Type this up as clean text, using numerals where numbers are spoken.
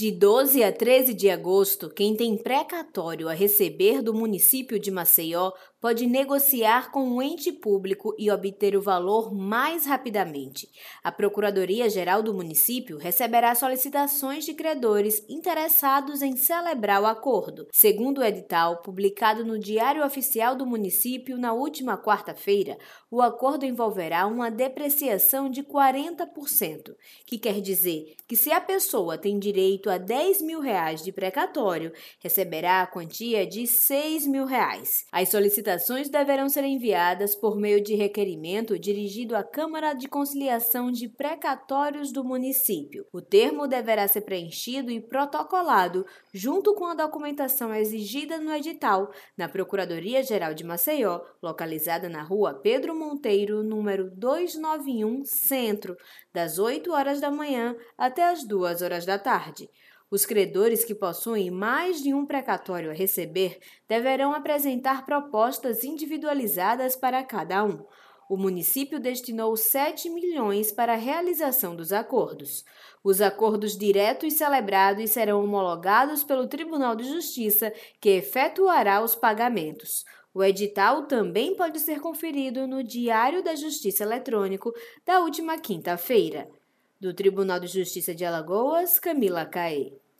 De 12 a 13 de agosto, quem tem precatório a receber do município de Maceió pode negociar com o ente público e obter o valor mais rapidamente. A Procuradoria-Geral do município receberá solicitações de credores interessados em celebrar o acordo. Segundo o edital, publicado no Diário Oficial do município na última quarta-feira, o acordo envolverá uma depreciação de 40%, que quer dizer que se a pessoa tem direito a R$10 mil de precatório, receberá a quantia de R$6 mil. As solicitações deverão ser enviadas por meio de requerimento dirigido à Câmara de Conciliação de Precatórios do município. O termo deverá ser preenchido e protocolado junto com a documentação exigida no edital, na Procuradoria-Geral de Maceió, localizada na Rua Pedro Monteiro, número 291, Centro, das 8 horas da manhã até as 2 horas da tarde. Os credores que possuem mais de um precatório a receber deverão apresentar propostas individualizadas para cada um. O município destinou 7 milhões para a realização dos acordos. Os acordos diretos celebrados serão homologados pelo Tribunal de Justiça, que efetuará os pagamentos. O edital também pode ser conferido no Diário da Justiça Eletrônico da última quinta-feira. Do Tribunal de Justiça de Alagoas, Camila Caê.